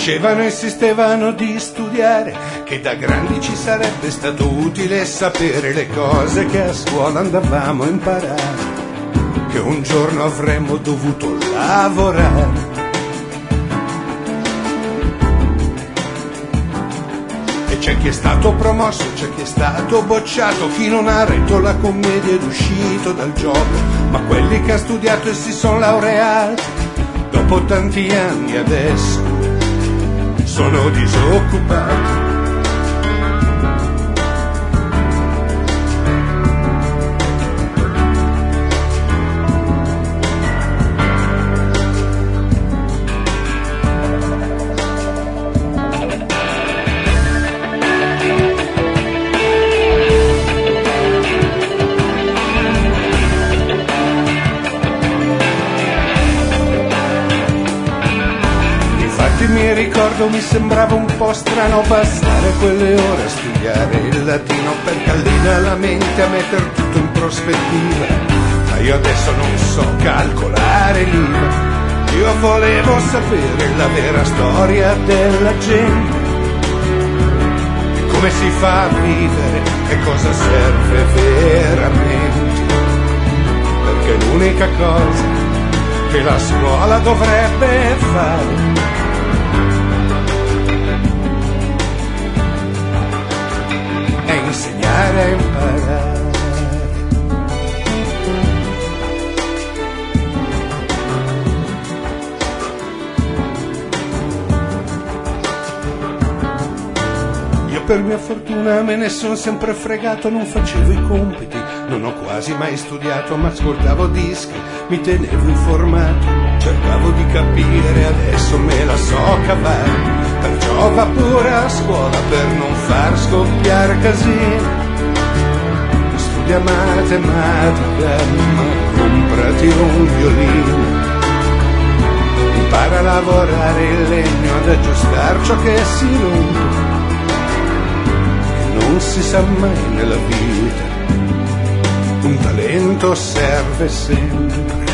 Dicevano, insistevano di studiare, che da grandi ci sarebbe stato utile sapere le cose che a scuola andavamo a imparare, che un giorno avremmo dovuto lavorare. E c'è chi è stato promosso, c'è chi è stato bocciato, chi non ha retto la commedia ed uscito dal gioco, ma quelli che hanno studiato e si sono laureati, dopo tanti anni adesso sono disoccupati. Mi ricordo, mi sembrava un po' strano passare quelle ore a studiare il latino, perché allena la mente a mettere tutto in prospettiva. Ma io adesso non so calcolare l'IVA, io volevo sapere la vera storia della gente, e come si fa a vivere e cosa serve veramente, perché l'unica cosa che la scuola dovrebbe fare insegnare a imparare. Io per mia fortuna me ne sono sempre fregato, non facevo i compiti, non ho quasi mai studiato, ma ascoltavo dischi, mi tenevo informato, cercavo di capire, adesso me la so cavare. Perciò va pure a scuola per non far scoppiare casino, studia matematica, ma comprati un violino, impara a lavorare il legno, ad aggiustare ciò che si rompe, che non si sa mai nella vita, un talento serve sempre.